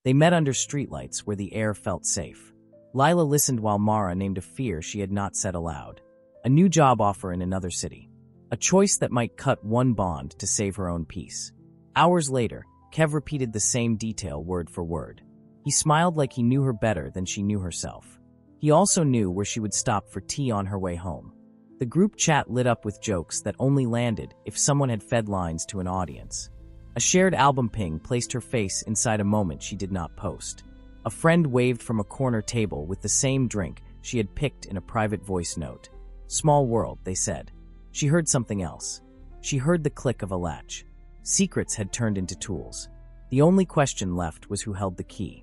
They met under streetlights where the air felt safe. Lila listened while Mara named a fear she had not said aloud. A new job offer in another city. A choice that might cut one bond to save her own peace. Hours later, Kev repeated the same detail word for word. He smiled like he knew her better than she knew herself. He also knew where she would stop for tea on her way home. The group chat lit up with jokes that only landed if someone had fed lines to an audience. A shared album ping placed her face inside a moment she did not post. A friend waved from a corner table with the same drink she had picked in a private voice note. Small world, they said. She heard something else. She heard the click of a latch. Secrets had turned into tools. The only question left was who held the key.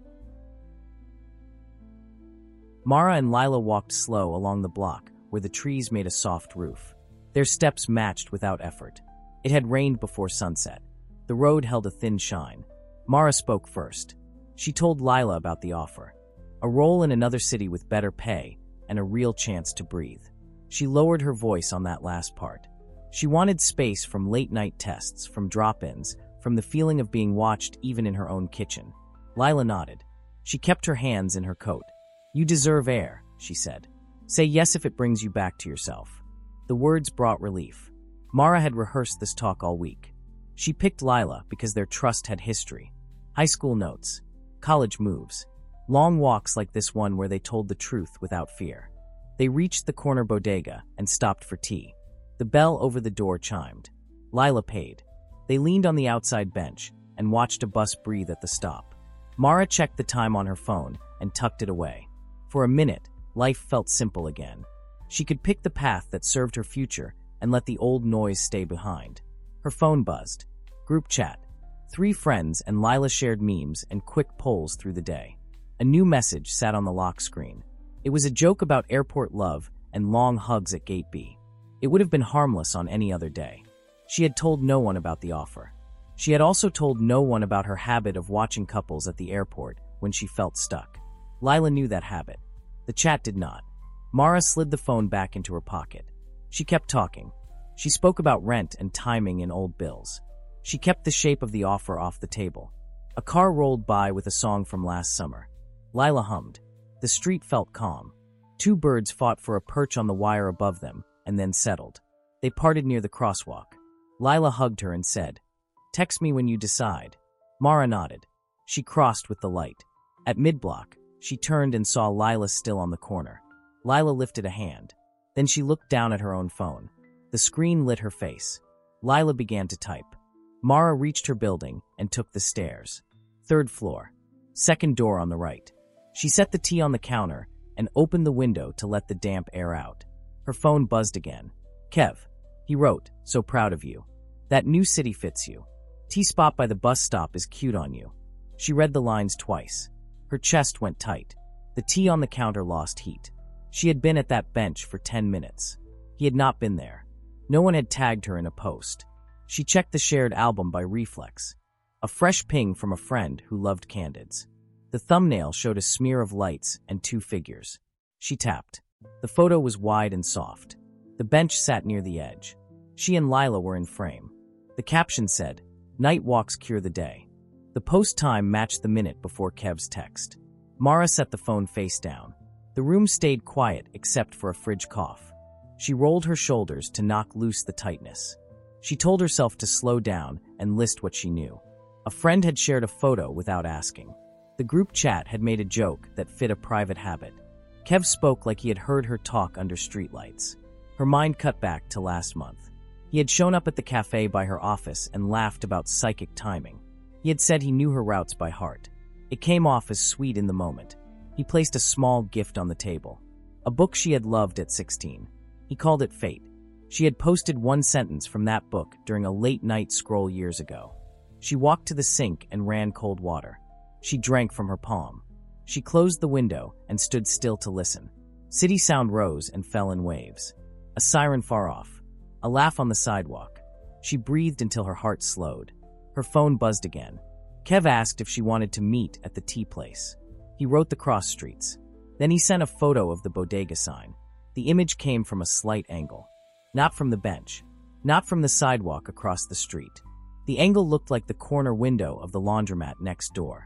Mara and Lila walked slow along the block where the trees made a soft roof. Their steps matched without effort. It had rained before sunset. The road held a thin shine. Mara spoke first. She told Lila about the offer. A role in another city with better pay and a real chance to breathe. She lowered her voice on that last part. She wanted space from late-night tests, from drop-ins, from the feeling of being watched even in her own kitchen. Lila nodded. She kept her hands in her coat. "You deserve air," she said. "Say yes if it brings you back to yourself." The words brought relief. Mara had rehearsed this talk all week. She picked Lila because their trust had history. High school notes, college moves, long walks like this one where they told the truth without fear. They reached the corner bodega and stopped for tea. The bell over the door chimed. Lila paid. They leaned on the outside bench and watched a bus breathe at the stop. Mara checked the time on her phone and tucked it away. For a minute, life felt simple again. She could pick the path that served her future and let the old noise stay behind. Her phone buzzed. Group chat. 3 friends and Lila shared memes and quick polls through the day. A new message sat on the lock screen. It was a joke about airport love and long hugs at Gate B. It would have been harmless on any other day. She had told no one about the offer. She had also told no one about her habit of watching couples at the airport when she felt stuck. Lila knew that habit. The chat did not. Mara slid the phone back into her pocket. She kept talking. She spoke about rent and timing in old bills. She kept the shape of the offer off the table. A car rolled by with a song from last summer. Lila hummed. The street felt calm. 2 birds fought for a perch on the wire above them and then settled. They parted near the crosswalk. Lila hugged her and said, "Text me when you decide." Mara nodded. She crossed with the light. At mid-block, she turned and saw Lila still on the corner. Lila lifted a hand. Then she looked down at her own phone. The screen lit her face. Lila began to type. Mara reached her building and took the stairs. 3rd floor. 2nd door on the right. She set the tea on the counter and opened the window to let the damp air out. Her phone buzzed again. "Kev," he wrote, "so proud of you. That new city fits you. T-spot by the bus stop is cute on you." She read the lines twice. Her chest went tight. The tea on the counter lost heat. She had been at that bench for 10 minutes. He had not been there. No one had tagged her in a post. She checked the shared album by reflex. A fresh ping from a friend who loved candids. The thumbnail showed a smear of lights and 2 figures. She tapped. The photo was wide and soft. The bench sat near the edge. She and Lila were in frame. The caption said, "Night walks cure the day." The post time matched the minute before Kev's text. Mara set the phone face down. The room stayed quiet except for a fridge cough. She rolled her shoulders to knock loose the tightness. She told herself to slow down and list what she knew. A friend had shared a photo without asking. The group chat had made a joke that fit a private habit. Kev spoke like he had heard her talk under streetlights. Her mind cut back to last month. He had shown up at the cafe by her office and laughed about psychic timing. He had said he knew her routes by heart. It came off as sweet in the moment. He placed a small gift on the table. A book she had loved at 16. He called it Fate. She had posted one sentence from that book during a late-night scroll years ago. She walked to the sink and ran cold water. She drank from her palm. She closed the window and stood still to listen. City sound rose and fell in waves. A siren far off. A laugh on the sidewalk. She breathed until her heart slowed. Her phone buzzed again. Kev asked if she wanted to meet at the tea place. He wrote the cross streets. Then he sent a photo of the bodega sign. The image came from a slight angle. Not from the bench. Not from the sidewalk across the street. The angle looked like the corner window of the laundromat next door.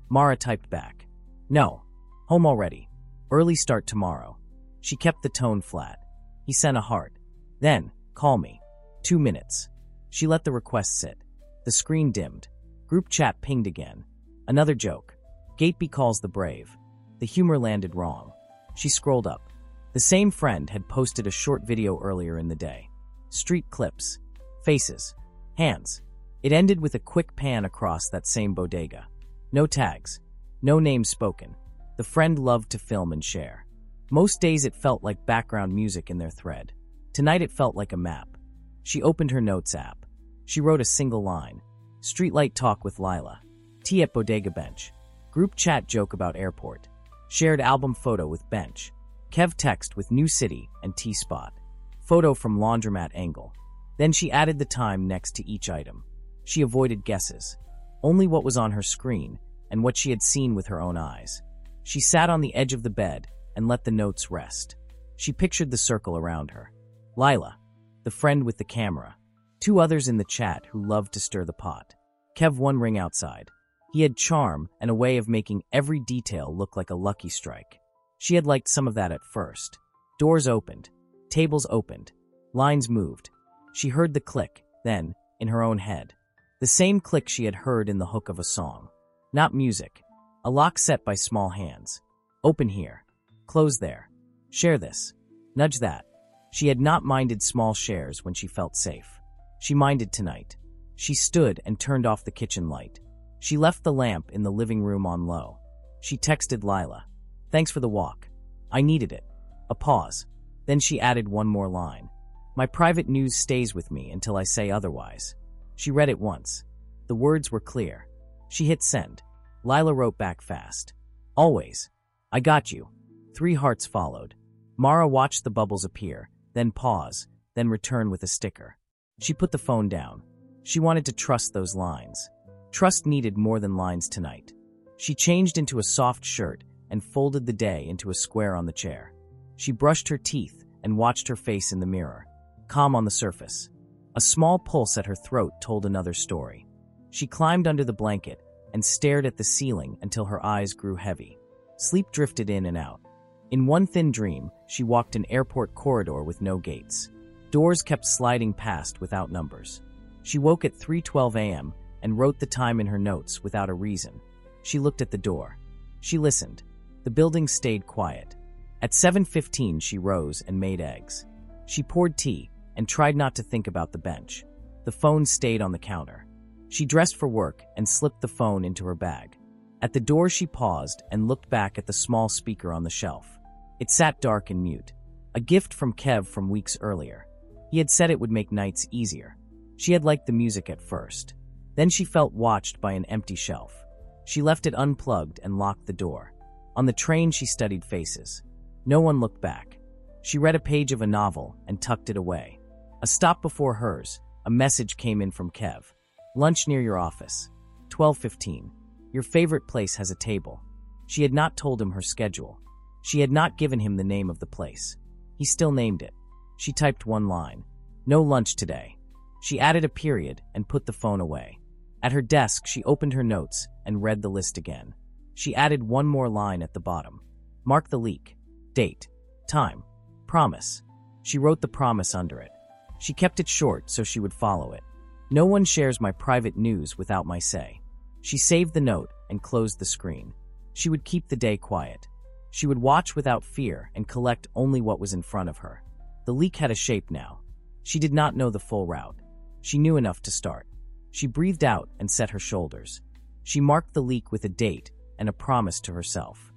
Mara typed back. No. Home already. Early start tomorrow. She kept the tone flat. He sent a heart. Then, call me. 2 minutes. She let the request sit. The screen dimmed. Group chat pinged again. Another joke. Gateby calls the brave. The humor landed wrong. She scrolled up. The same friend had posted a short video earlier in the day. Street clips. Faces. Hands. It ended with a quick pan across that same bodega. No tags. No names spoken. The friend loved to film and share. Most days it felt like background music in their thread. Tonight it felt like a map. She opened her notes app. She wrote a single line. Streetlight talk with Lila. Tea at bodega bench. Group chat joke about airport. Shared album photo with bench. Kev text with new city and tea spot. Photo from laundromat angle. Then she added the time next to each item. She avoided guesses. Only what was on her screen and what she had seen with her own eyes. She sat on the edge of the bed and let the notes rest. She pictured the circle around her. Lila, the friend with the camera. 2 others in the chat who loved to stir the pot. Kev 1 ring outside. He had charm and a way of making every detail look like a lucky strike. She had liked some of that at first. Doors opened. Tables opened. Lines moved. She heard the click, then, in her own head. The same click she had heard in the hook of a song. Not music. A lock set by small hands. Open here. Close there. Share this. Nudge that. She had not minded small shares when she felt safe. She minded tonight. She stood and turned off the kitchen light. She left the lamp in the living room on low. She texted Lila. Thanks for the walk. I needed it. A pause. Then she added one more line. My private news stays with me until I say otherwise. She read it once. The words were clear. She hit send. Lila wrote back fast. Always. I got you. 3 hearts followed. Mara watched the bubbles appear, then pause, then return with a sticker. She put the phone down. She wanted to trust those lines. Trust needed more than lines tonight. She changed into a soft shirt and folded the day into a square on the chair. She brushed her teeth and watched her face in the mirror. Calm on the surface. A small pulse at her throat told another story. She climbed under the blanket and stared at the ceiling until her eyes grew heavy. Sleep drifted in and out. In one thin dream, she walked an airport corridor with no gates. Doors kept sliding past without numbers. She woke at 3:12 a.m. and wrote the time in her notes without a reason. She looked at the door. She listened. The building stayed quiet. At 7:15 she rose and made eggs. She poured tea and tried not to think about the bench. The phone stayed on the counter. She dressed for work and slipped the phone into her bag. At the door she paused and looked back at the small speaker on the shelf. It sat dark and mute. A gift from Kev from weeks earlier. He had said it would make nights easier. She had liked the music at first. Then she felt watched by an empty shelf. She left it unplugged and locked the door. On the train she studied faces. No one looked back. She read a page of a novel and tucked it away. A stop before hers, a message came in from Kev. Lunch near your office. 12:15. Your favorite place has a table. She had not told him her schedule. She had not given him the name of the place. He still named it. She typed one line. No lunch today. She added a period and put the phone away. At her desk, she opened her notes and read the list again. She added one more line at the bottom. Mark the leak. Date. Time. Promise. She wrote the promise under it. She kept it short so she would follow it. No one shares my private news without my say. She saved the note and closed the screen. She would keep the day quiet. She would watch without fear and collect only what was in front of her. The leak had a shape now. She did not know the full route. She knew enough to start. She breathed out and set her shoulders. She marked the leak with a date and a promise to herself.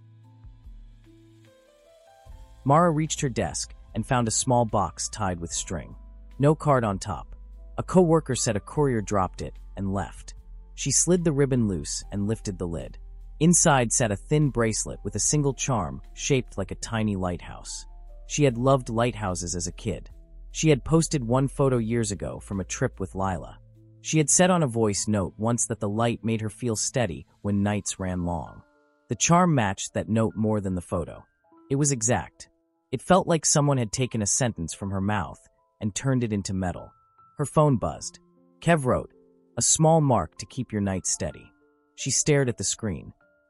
Mara reached her desk and found a small box tied with string. No card on top. A coworker said a courier dropped it and left. She slid the ribbon loose and lifted the lid. Inside sat a thin bracelet with a single charm shaped like a tiny lighthouse. She had loved lighthouses as a kid. She had posted one photo years ago from a trip with Lila. She had said on a voice note once that the light made her feel steady when nights ran long. The charm matched that note more than the photo. It was exact. It felt like someone had taken a sentence from her mouth and turned it into metal. Her phone buzzed. Kev wrote, "A small mark to keep your night steady." She stared at the screen.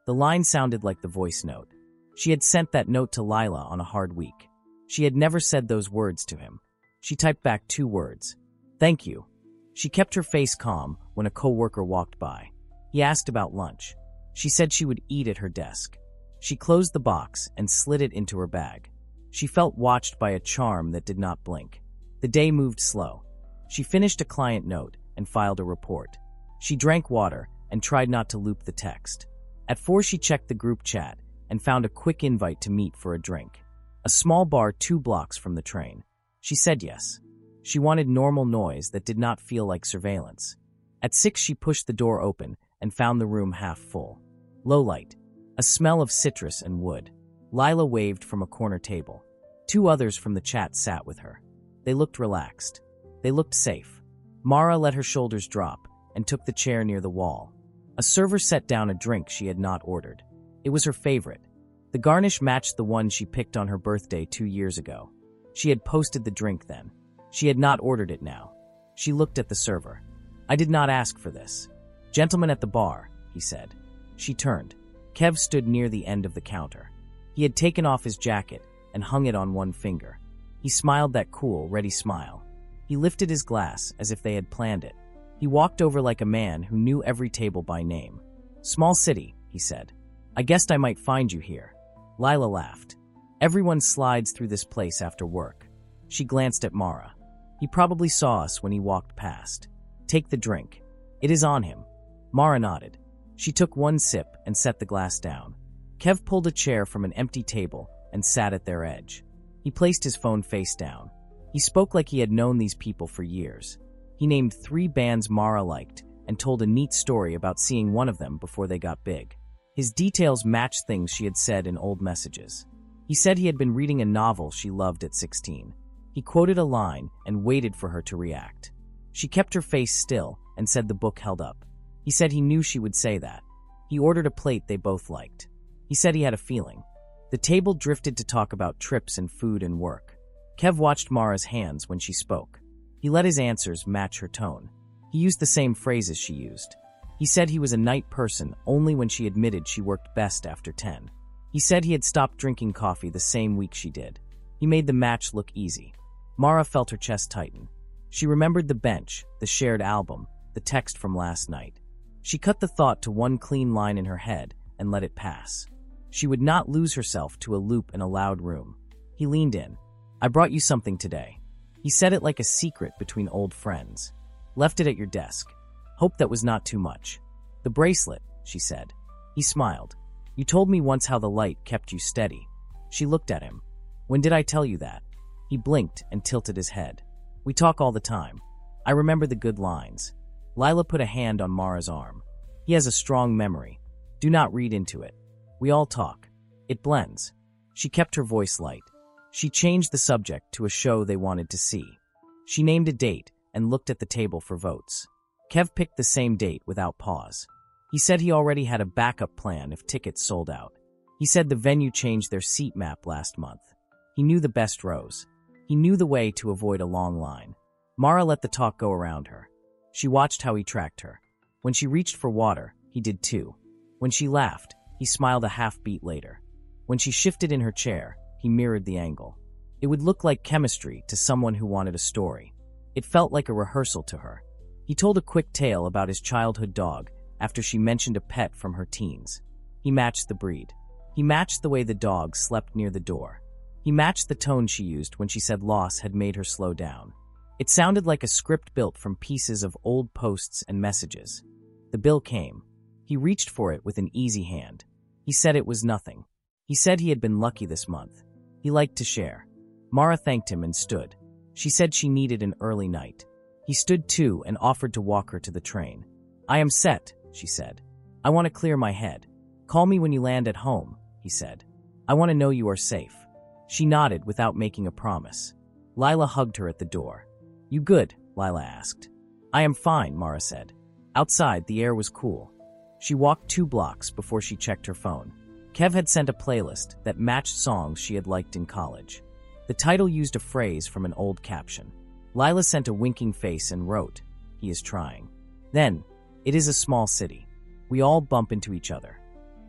The line sounded like the voice note. She had sent that note to Lila on a hard week. She had never said those words to him. She typed back 2 words. Thank you. She kept her face calm when a coworker walked by. He asked about lunch. She said she would eat at her desk. She closed the box and slid it into her bag. She felt watched by a charm that did not blink. The day moved slow. She finished a client note and filed a report. She drank water and tried not to loop the text. At 4, she checked the group chat and found a quick invite to meet for a drink. A small bar 2 blocks from the train. She said yes. She wanted normal noise that did not feel like surveillance. At 6, she pushed the door open and found the room half full. Low light. A smell of citrus and wood. Lila waved from a corner table. 2 others from the chat sat with her. They looked relaxed. They looked safe. Mara let her shoulders drop and took the chair near the wall. A server set down a drink she had not ordered. It was her favorite. The garnish matched the one she picked on her birthday 2 years ago. She had posted the drink then. She had not ordered it now. She looked at the server. I did not ask for this. Gentleman at the bar, he said. She turned. Kev stood near the end of the counter. He had taken off his jacket and hung it on one finger. He smiled that cool, ready smile. He lifted his glass as if they had planned it. He walked over like a man who knew every table by name. Small city, he said. I guessed I might find you here. Lila laughed. Everyone slides through this place after work. She glanced at Mara. He probably saw us when he walked past. Take the drink. It is on him. Mara nodded. She took 1 sip and set the glass down. Kev pulled a chair from an empty table and sat at their edge. He placed his phone face down. He spoke like he had known these people for years. He named 3 bands Mara liked and told a neat story about seeing one of them before they got big. His details matched things she had said in old messages. He said he had been reading a novel she loved at 16. He quoted a line and waited for her to react. She kept her face still and said the book held up. He said he knew she would say that. He ordered a plate they both liked. He said he had a feeling. The table drifted to talk about trips and food and work. Kev watched Mara's hands when she spoke. He let his answers match her tone. He used the same phrases she used. He said he was a night person only when she admitted she worked best after 10. He said he had stopped drinking coffee the same week she did. He made the match look easy. Mara felt her chest tighten. She remembered the bench, the shared album, the text from last night. She cut the thought to one clean line in her head and let it pass. She would not lose herself to a loop in a loud room. He leaned in. I brought you something today. He said it like a secret between old friends. Left it at your desk. Hope that was not too much. The bracelet, she said. He smiled. You told me once how the light kept you steady. She looked at him. When did I tell you that? He blinked and tilted his head. We talk all the time. I remember the good lines. Lila put a hand on Mara's arm. He has a strong memory. Do not read into it. We all talk. It blends. She kept her voice light. She changed the subject to a show they wanted to see. She named a date and looked at the table for votes. Kev picked the same date without pause. He said he already had a backup plan if tickets sold out. He said the venue changed their seat map last month. He knew the best rows. He knew the way to avoid a long line. Mara let the talk go around her. She watched how he tracked her. When she reached for water, he did too. When she laughed, he smiled a half beat later. When she shifted in her chair, he mirrored the angle. It would look like chemistry to someone who wanted a story. It felt like a rehearsal to her. He told a quick tale about his childhood dog after she mentioned a pet from her teens. He matched the breed. He matched the way the dog slept near the door. He matched the tone she used when she said loss had made her slow down. It sounded like a script built from pieces of old posts and messages. The bill came. He reached for it with an easy hand. He said it was nothing. He said he had been lucky this month. He liked to share. Mara thanked him and stood. She said she needed an early night. He stood too and offered to walk her to the train. I am set, she said. I want to clear my head. Call me when you land at home, he said. I want to know you are safe. She nodded without making a promise. Lila hugged her at the door. You good? Lila asked. I am fine, Mara said. Outside, the air was cool. She walked 2 blocks before she checked her phone. Kev had sent a playlist that matched songs she had liked in college. The title used a phrase from an old caption. Lila sent a winking face and wrote, He is trying. Then, it is a small city. We all bump into each other.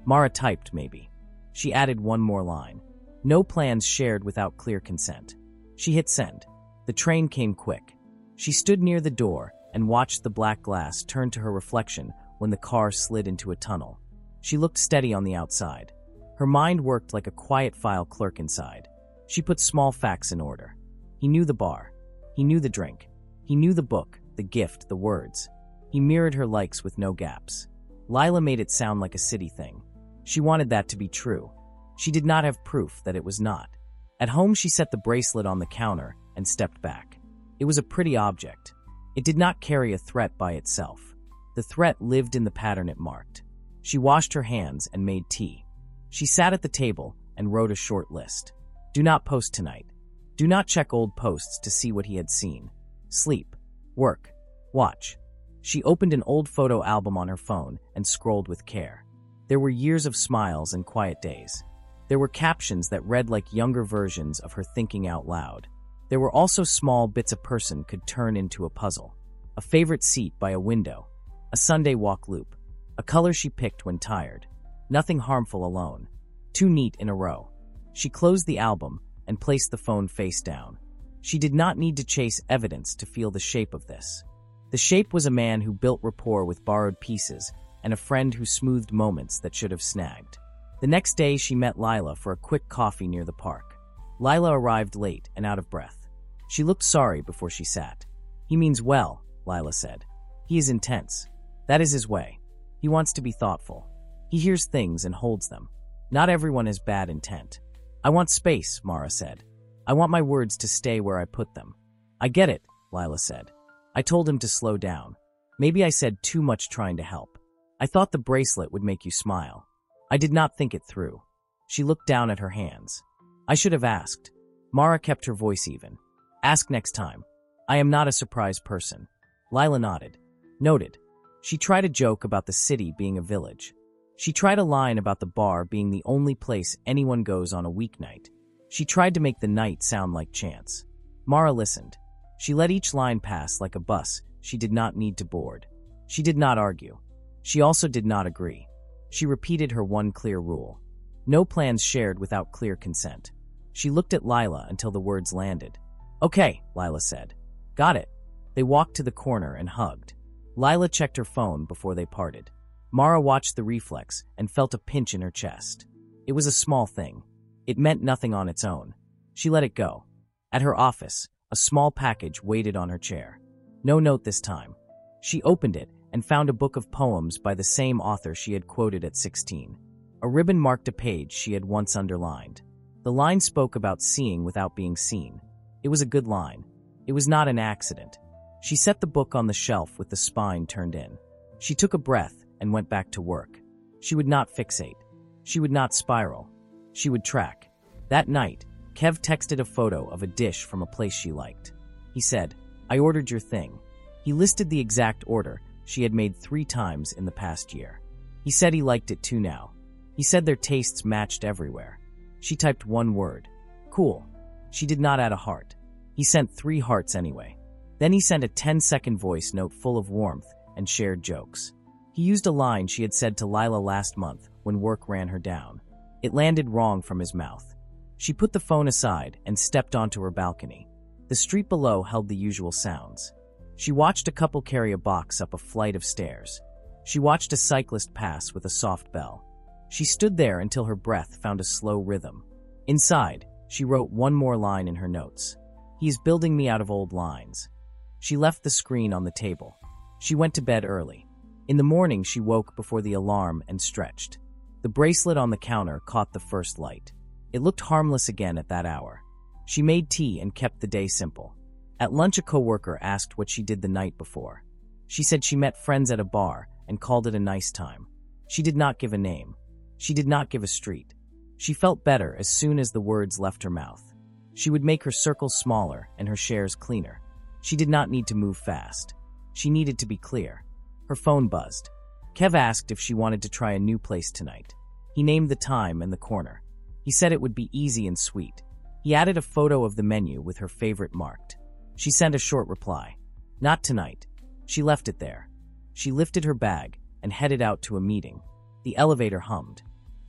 Mara typed, maybe. She added one more line. No plans shared without clear consent. She hit send. The train came quick. She stood near the door and watched the black glass turn to her reflection when the car slid into a tunnel. She looked steady on the outside. Her mind worked like a quiet file clerk inside. She put small facts in order. He knew the bar. He knew the drink. He knew the book, the gift, the words. He mirrored her likes with no gaps. Lila made it sound like a city thing. She wanted that to be true. She did not have proof that it was not. At home, she set the bracelet on the counter and stepped back. It was a pretty object. It did not carry a threat by itself. The threat lived in the pattern it marked. She washed her hands and made tea. She sat at the table and wrote a short list. Do not post tonight. Do not check old posts to see what he had seen. Sleep. Work. Watch. She opened an old photo album on her phone and scrolled with care. There were years of smiles and quiet days. There were captions that read like younger versions of her thinking out loud. There were also small bits a person could turn into a puzzle. A favorite seat by a window. A Sunday walk loop. A color she picked when tired. Nothing harmful alone. Too neat in a row. She closed the album and placed the phone face down. She did not need to chase evidence to feel the shape of this. The shape was a man who built rapport with borrowed pieces and a friend who smoothed moments that should have snagged. The next day, she met Lila for a quick coffee near the park. Lila arrived late and out of breath. She looked sorry before she sat. He means well, Lila said. He is intense. That is his way. He wants to be thoughtful. He hears things and holds them. Not everyone has bad intent. I want space, Mara said. I want my words to stay where I put them. I get it, Lila said. I told him to slow down. Maybe I said too much trying to help. I thought the bracelet would make you smile. I did not think it through. She looked down at her hands. I should have asked. Mara kept her voice even. Ask next time. I am not a surprise person. Lila nodded. Noted. She tried a joke about the city being a village. She tried a line about the bar being the only place anyone goes on a weeknight. She tried to make the night sound like chance. Mara listened. She let each line pass like a bus she did not need to board. She did not argue. She also did not agree. She repeated her one clear rule. No plans shared without clear consent. She looked at Lila until the words landed. Okay, Lila said. Got it. They walked to the corner and hugged. Lila checked her phone before they parted. Mara watched the reflex and felt a pinch in her chest. It was a small thing. It meant nothing on its own. She let it go. At her office, a small package waited on her chair. No note this time. She opened it and found a book of poems by the same author she had quoted at 16. A ribbon marked a page she had once underlined. The line spoke about seeing without being seen. It was a good line. It was not an accident. She set the book on the shelf with the spine turned in. She took a breath and went back to work. She would not fixate. She would not spiral. She would track. That night, Kev texted a photo of a dish from a place she liked. He said, I ordered your thing. He listed the exact order she had made 3 times in the past year. He said he liked it too now. He said their tastes matched everywhere. She typed one word. Cool. She did not add a heart. He sent 3 hearts anyway. Then he sent a 10-second voice note full of warmth and shared jokes. He used a line she had said to Lila last month when work ran her down. It landed wrong from his mouth. She put the phone aside and stepped onto her balcony. The street below held the usual sounds. She watched a couple carry a box up a flight of stairs. She watched a cyclist pass with a soft bell. She stood there until her breath found a slow rhythm. Inside, she wrote one more line in her notes. He is building me out of old lines. She left the screen on the table. She went to bed early. In the morning, she woke before the alarm and stretched. The bracelet on the counter caught the first light. It looked harmless again at that hour. She made tea and kept the day simple. At lunch, a coworker asked what she did the night before. She said she met friends at a bar and called it a nice time. She did not give a name. She did not give a street. She felt better as soon as the words left her mouth. She would make her circles smaller and her shares cleaner. She did not need to move fast. She needed to be clear. Her phone buzzed. Kev asked if she wanted to try a new place tonight. He named the time and the corner. He said it would be easy and sweet. He added a photo of the menu with her favorite marked. She sent a short reply. Not tonight. She left it there. She lifted her bag and headed out to a meeting. The elevator hummed.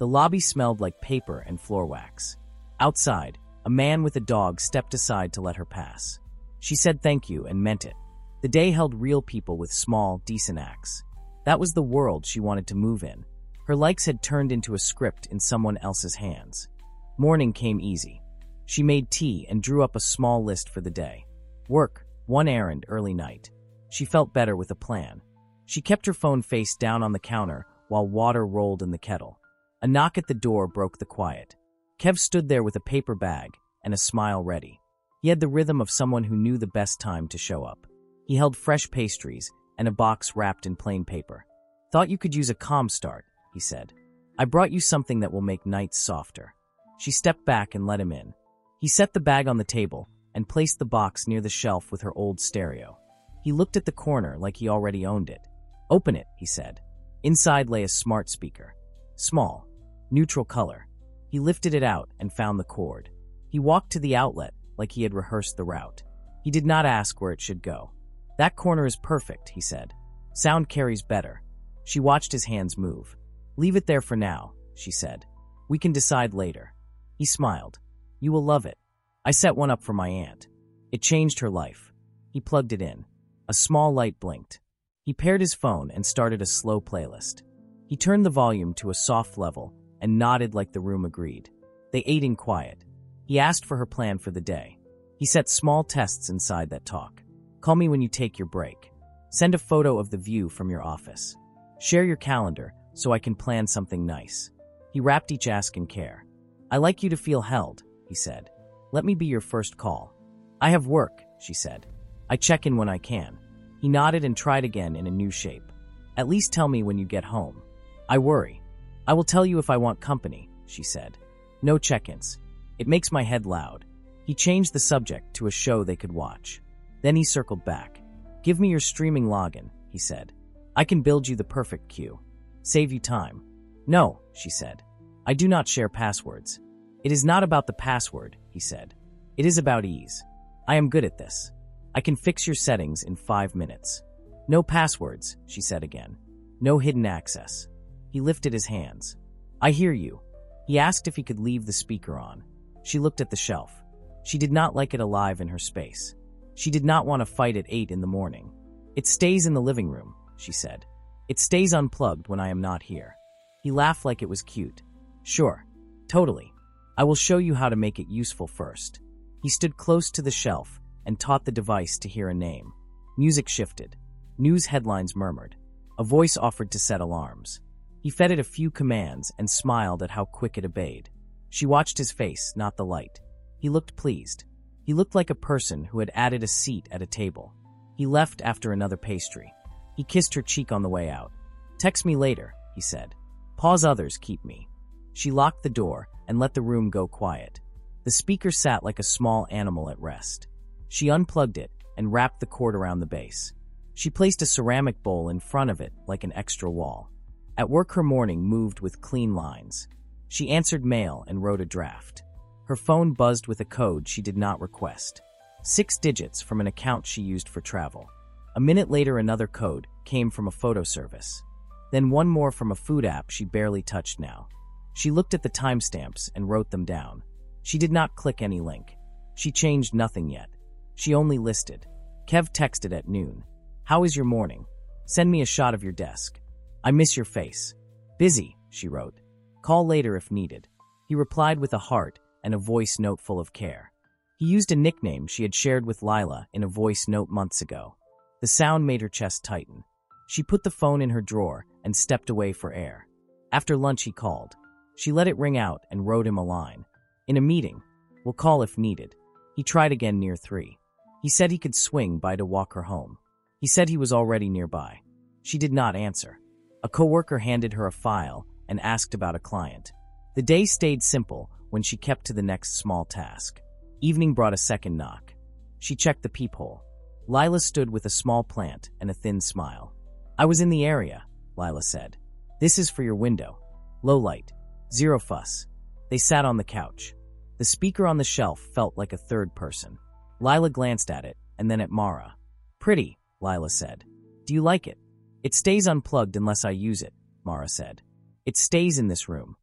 The lobby smelled like paper and floor wax. Outside, a man with a dog stepped aside to let her pass. She said thank you and meant it. The day held real people with small, decent acts. That was the world she wanted to move in. Her likes had turned into a script in someone else's hands. Morning came easy. She made tea and drew up a small list for the day. Work, one errand, early night. She felt better with a plan. She kept her phone face down on the counter while water rolled in the kettle. A knock at the door broke the quiet. Kev stood there with a paper bag and a smile ready. He had the rhythm of someone who knew the best time to show up. He held fresh pastries and a box wrapped in plain paper. Thought you could use a calm start, he said. I brought you something that will make nights softer. She stepped back and let him in. He set the bag on the table and placed the box near the shelf with her old stereo. He looked at the corner like he already owned it. Open it, he said. Inside lay a smart speaker. Small, neutral color. He lifted it out and found the cord. He walked to the outlet like he had rehearsed the route. He did not ask where it should go. That corner is perfect, he said. Sound carries better. She watched his hands move. Leave it there for now, she said. We can decide later. He smiled. You will love it. I set one up for my aunt. It changed her life. He plugged it in. A small light blinked. He paired his phone and started a slow playlist. He turned the volume to a soft level and nodded like the room agreed. They ate in quiet. He asked for her plan for the day. He set small tests inside that talk. Call me when you take your break. Send a photo of the view from your office. Share your calendar so I can plan something nice. He wrapped each ask in care. I like you to feel held, he said. Let me be your first call. I have work, she said. I check in when I can. He nodded and tried again in a new shape. At least tell me when you get home. I worry. I will tell you if I want company, she said. No check-ins. It makes my head loud. He changed the subject to a show they could watch. Then he circled back. Give me your streaming login, he said. I can build you the perfect queue. Save you time. No, she said. I do not share passwords. It is not about the password, he said. It is about ease. I am good at this. I can fix your settings in 5 minutes. No passwords, she said again. No hidden access. He lifted his hands. I hear you. He asked if he could leave the speaker on. She looked at the shelf. She did not like it alive in her space. She did not want to fight at 8 in the morning. It stays in the living room, she said. It stays unplugged when I am not here. He laughed like it was cute. Sure. Totally. I will show you how to make it useful first. He stood close to the shelf and taught the device to hear a name. Music shifted. News headlines murmured. A voice offered to set alarms. He fed it a few commands and smiled at how quick it obeyed. She watched his face, not the light. He looked pleased. He looked like a person who had added a seat at a table. He left after another pastry. He kissed her cheek on the way out. Text me later, he said. Pause others keep me. She locked the door and let the room go quiet. The speaker sat like a small animal at rest. She unplugged it and wrapped the cord around the base. She placed a ceramic bowl in front of it like an extra wall. At work her morning moved with clean lines. She answered mail and wrote a draft. Her phone buzzed with a code she did not request. 6 digits from an account she used for travel. A minute later another code came from a photo service. Then one more from a food app she barely touched now. She looked at the timestamps and wrote them down. She did not click any link. She changed nothing yet. She only listed. Kev texted at noon. How is your morning? Send me a shot of your desk. I miss your face. Busy, she wrote. Call later if needed. He replied with a heart and a voice note full of care. He used a nickname she had shared with Lila in a voice note months ago. The sound made her chest tighten. She put the phone in her drawer and stepped away for air. After lunch he called. She let it ring out and wrote him a line. In a meeting. We'll call if needed. He tried again near 3. He said he could swing by to walk her home. He said he was already nearby. She did not answer. A coworker handed her a file and asked about a client. The day stayed simple when she kept to the next small task. Evening brought a second knock. She checked the peephole. Lila stood with a small plant and a thin smile. I was in the area, Lila said. This is for your window. Low light. Zero fuss. They sat on the couch. The speaker on the shelf felt like a third person. Lila glanced at it and then at Mara. Pretty, Lila said. Do you like it? It stays unplugged unless I use it, Mara said. It stays in this room.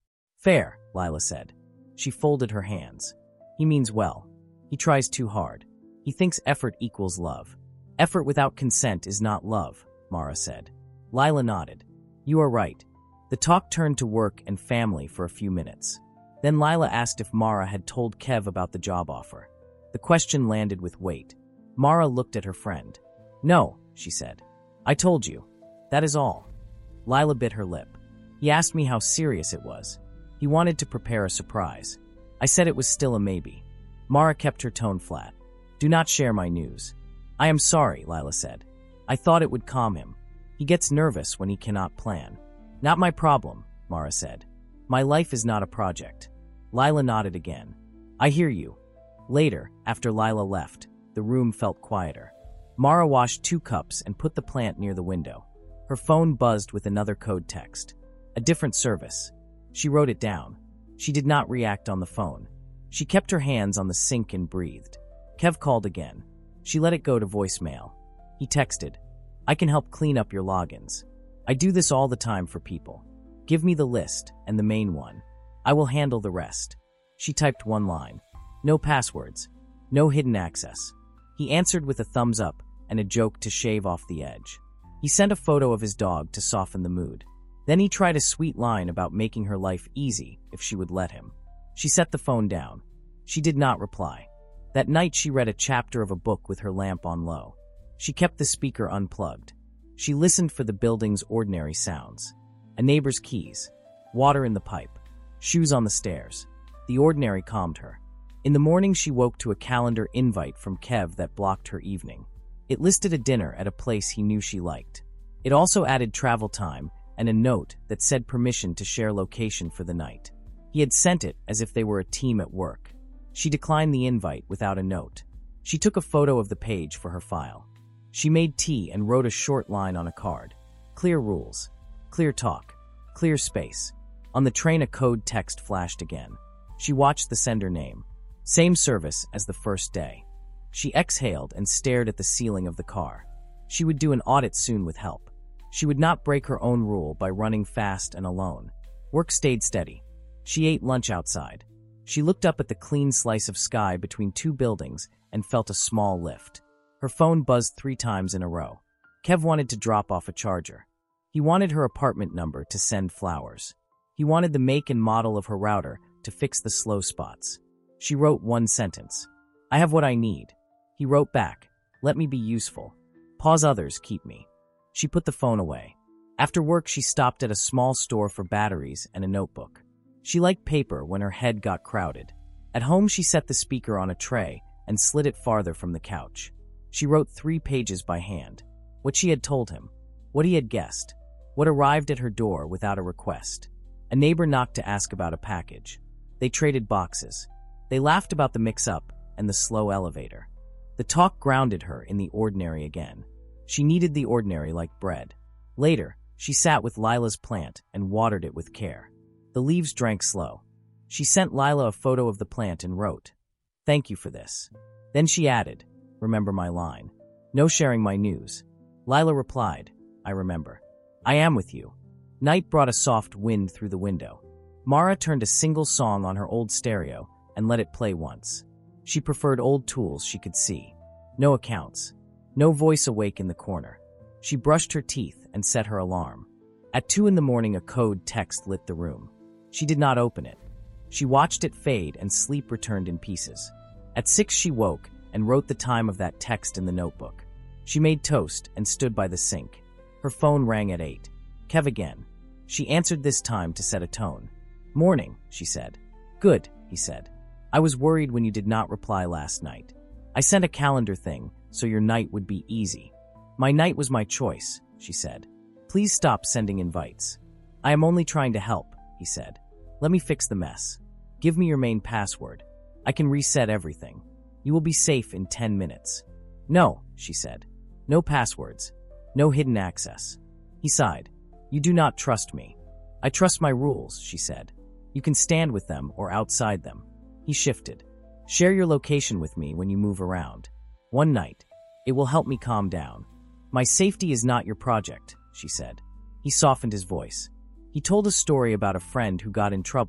Fair, Lila said. She folded her hands. He means well. He tries too hard. He thinks effort equals love. Effort without consent is not love, Mara said. Lila nodded. You are right. The talk turned to work and family for a few minutes. Then Lila asked if Mara had told Kev about the job offer. The question landed with weight. Mara looked at her friend. No, she said. I told you. That is all. Lila bit her lip. He asked me how serious it was. He wanted to prepare a surprise. I said it was still a maybe. Mara kept her tone flat. Do not share my news. I am sorry, Lila said. I thought it would calm him. He gets nervous when he cannot plan. Not my problem, Mara said. My life is not a project. Lila nodded again. I hear you. Later, after Lila left, the room felt quieter. Mara washed 2 cups and put the plant near the window. Her phone buzzed with another code text. A different service. She wrote it down. She did not react on the phone. She kept her hands on the sink and breathed. Kev called again. She let it go to voicemail. He texted, I can help clean up your logins. I do this all the time for people. Give me the list and the main one. I will handle the rest. She typed 1 line. No passwords. No hidden access. He answered with a thumbs up and a joke to shave off the edge. He sent a photo of his dog to soften the mood. Then he tried a sweet line about making her life easy if she would let him. She set the phone down. She did not reply. That night she read a chapter of a book with her lamp on low. She kept the speaker unplugged. She listened for the building's ordinary sounds. A neighbor's keys, water in the pipe, shoes on the stairs. The ordinary calmed her. In the morning she woke to a calendar invite from Kev that blocked her evening. It listed a dinner at a place he knew she liked. It also added travel time and a note that said permission to share location for the night. He had sent it as if they were a team at work. She declined the invite without a note. She took a photo of the page for her file. She made tea and wrote a short line on a card. Clear rules. Clear talk. Clear space. On the train a code text flashed again. She watched the sender name. Same service as the first day. She exhaled and stared at the ceiling of the car. She would do an audit soon with help. She would not break her own rule by running fast and alone. Work stayed steady. She ate lunch outside. She looked up at the clean slice of sky between 2 buildings and felt a small lift. Her phone buzzed 3 times in a row. Kev wanted to drop off a charger. He wanted her apartment number to send flowers. He wanted the make and model of her router to fix the slow spots. She wrote 1 sentence. I have what I need. He wrote back, let me be useful. Pause others keep me. She put the phone away. After work she stopped at a small store for batteries and a notebook. She liked paper when her head got crowded. At home she set the speaker on a tray and slid it farther from the couch. She wrote 3 pages by hand. What she had told him. What he had guessed. What arrived at her door without a request. A neighbor knocked to ask about a package. They traded boxes. They laughed about the mix-up and the slow elevator. The talk grounded her in the ordinary again. She needed the ordinary like bread. Later, she sat with Lila's plant and watered it with care. The leaves drank slow. She sent Lila a photo of the plant and wrote, Thank you for this. Then she added, Remember my line. No sharing my news. Lila replied, I remember. I am with you. Night brought a soft wind through the window. Mara turned a single song on her old stereo and let it play once. She preferred old tools she could see. No accounts. No voice awake in the corner. She brushed her teeth and set her alarm. At 2 in the morning a code text lit the room. She did not open it. She watched it fade and sleep returned in pieces. At 6 she woke and wrote the time of that text in the notebook. She made toast and stood by the sink. Her phone rang at 8. Kev again. She answered this time to set a tone. Morning, she said. Good, he said. I was worried when you did not reply last night. I sent a calendar thing so your night would be easy. My night was my choice, she said. Please stop sending invites. I am only trying to help, he said. Let me fix the mess. Give me your main password. I can reset everything. You will be safe in 10 minutes. No, she said. No passwords. No hidden access. He sighed. You do not trust me. I trust my rules, she said. You can stand with them or outside them. He shifted. Share your location with me when you move around. One night. It will help me calm down. My safety is not your project, she said. He softened his voice. He told a story about a friend who got in trouble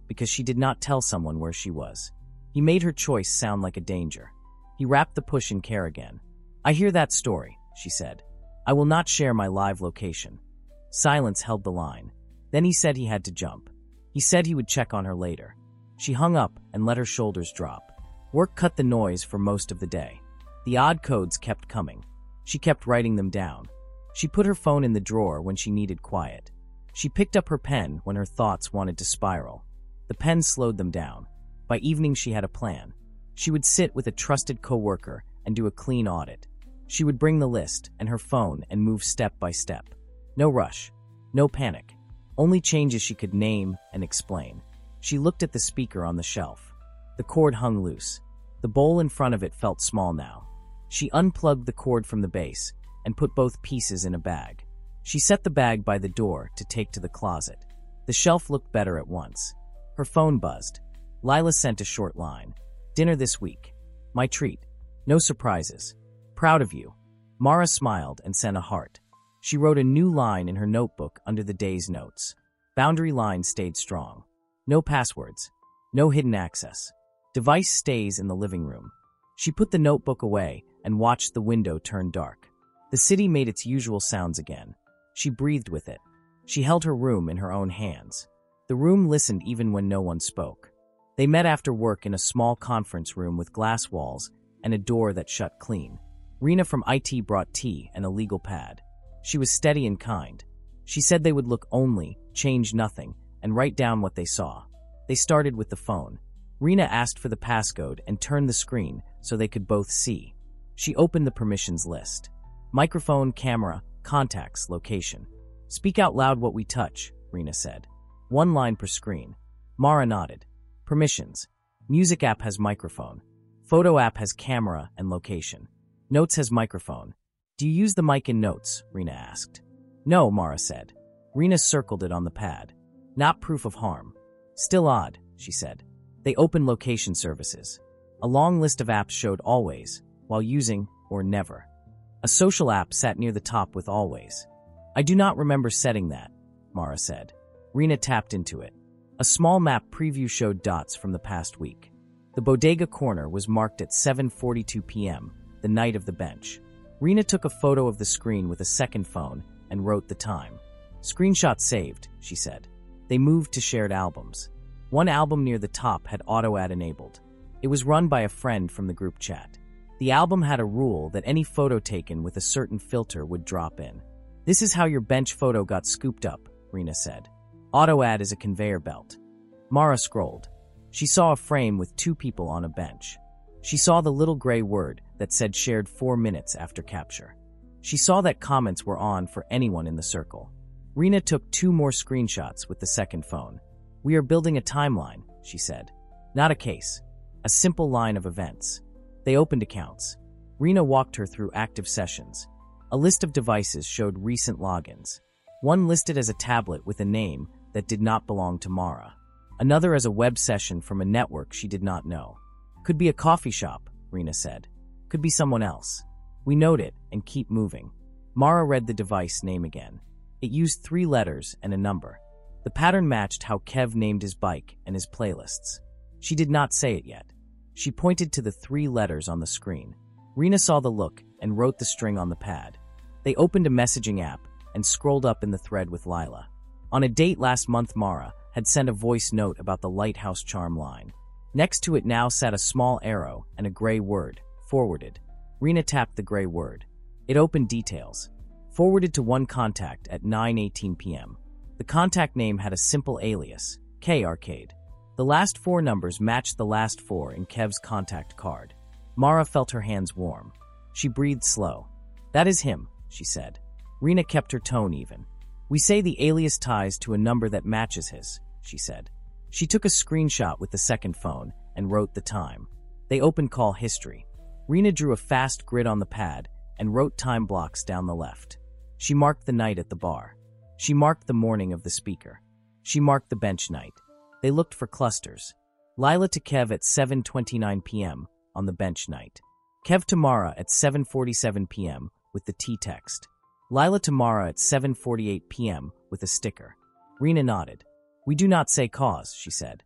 because she did not tell someone where she was. He made her choice sound like a danger. He wrapped the push in care again. "I hear that story," she said. "I will not share my live location." Silence held the line. Then he said he had to jump. He said he would check on her later. She hung up and let her shoulders drop. Work cut the noise for most of the day. The odd codes kept coming. She kept writing them down. She put her phone in the drawer when she needed quiet. She picked up her pen when her thoughts wanted to spiral. The pen slowed them down. By evening she had a plan. She would sit with a trusted coworker and do a clean audit. She would bring the list and her phone and move step by step. No rush. No panic. Only changes she could name and explain. She looked at the speaker on the shelf. The cord hung loose. The bowl in front of it felt small now. She unplugged the cord from the base and put both pieces in a bag. She set the bag by the door to take to the closet. The shelf looked better at once. Her phone buzzed. Lila sent a short line. "Dinner this week. My treat. No surprises. Proud of you." Mara smiled and sent a heart. She wrote a new line in her notebook under the day's notes. Boundary line stayed strong. No passwords. No hidden access. Device stays in the living room. She put the notebook away and watched the window turn dark. The city made its usual sounds again. She breathed with it. She held her room in her own hands. The room listened even when no one spoke. They met after work in a small conference room with glass walls and a door that shut clean. Rena from IT brought tea and a legal pad. She was steady and kind. She said they would look only, change nothing, and write down what they saw. They started with the phone. Rena asked for the passcode and turned the screen so they could both see. She opened the permissions list. Microphone, camera, contacts, location. "Speak out loud what we touch," Rena said. One line per screen. Mara nodded. Permissions. Music app has microphone. Photo app has camera and location. Notes has microphone. "Do you use the mic in Notes?" Rena asked. "No," Mara said. Rena circled it on the pad. "Not proof of harm." "Still odd," she said. They opened location services. A long list of apps showed always, while using, or never. A social app sat near the top with always. "I do not remember setting that," Mara said. Rena tapped into it. A small map preview showed dots from the past week. The bodega corner was marked at 7:42 p.m., the night of the bench. Rena took a photo of the screen with a second phone and wrote the time. "Screenshot saved," she said. They moved to shared albums. One album near the top had auto-add enabled. It was run by a friend from the group chat. The album had a rule that any photo taken with a certain filter would drop in. "This is how your bench photo got scooped up," Rena said. "Auto-add is a conveyor belt." Mara scrolled. She saw a frame with two people on a bench. She saw the little gray word that said shared 4 minutes after capture. She saw that comments were on for anyone in the circle. Rena took 2 more screenshots with the second phone. "We are building a timeline," she said. "Not a case. A simple line of events." They opened accounts. Rena walked her through active sessions. A list of devices showed recent logins. One listed as a tablet with a name that did not belong to Mara. Another as a web session from a network she did not know. "Could be a coffee shop," Rena said. "Could be someone else. We note it and keep moving." Mara read the device name again. It used 3 letters and a number. The pattern matched how Kev named his bike and his playlists. She did not say it yet. She pointed to the 3 letters on the screen. Rena saw the look and wrote the string on the pad. They opened a messaging app and scrolled up in the thread with Lila. On a date last month, Mara had sent a voice note about the Lighthouse Charm line. Next to it now sat a small arrow and a gray word, forwarded. Rena tapped the gray word. It opened details. Forwarded to one contact at 9:18 p.m. The contact name had a simple alias, K Arcade. The last 4 numbers matched the last 4 in Kev's contact card. Mara felt her hands warm. She breathed slow. "That is him," she said. Rena kept her tone even. "We say the alias ties to a number that matches his," she said. She took a screenshot with the second phone and wrote the time. They opened call history. Rena drew a fast grid on the pad and wrote time blocks down the left. She marked the night at the bar. She marked the morning of the speaker. She marked the bench night. They looked for clusters. Lila to Kev at 7:29 p.m. on the bench night. Kev to Mara at 7:47 p.m. with the T text. Lila to Mara at 7:48 p.m. with a sticker. Rena nodded. "We do not say cause," she said.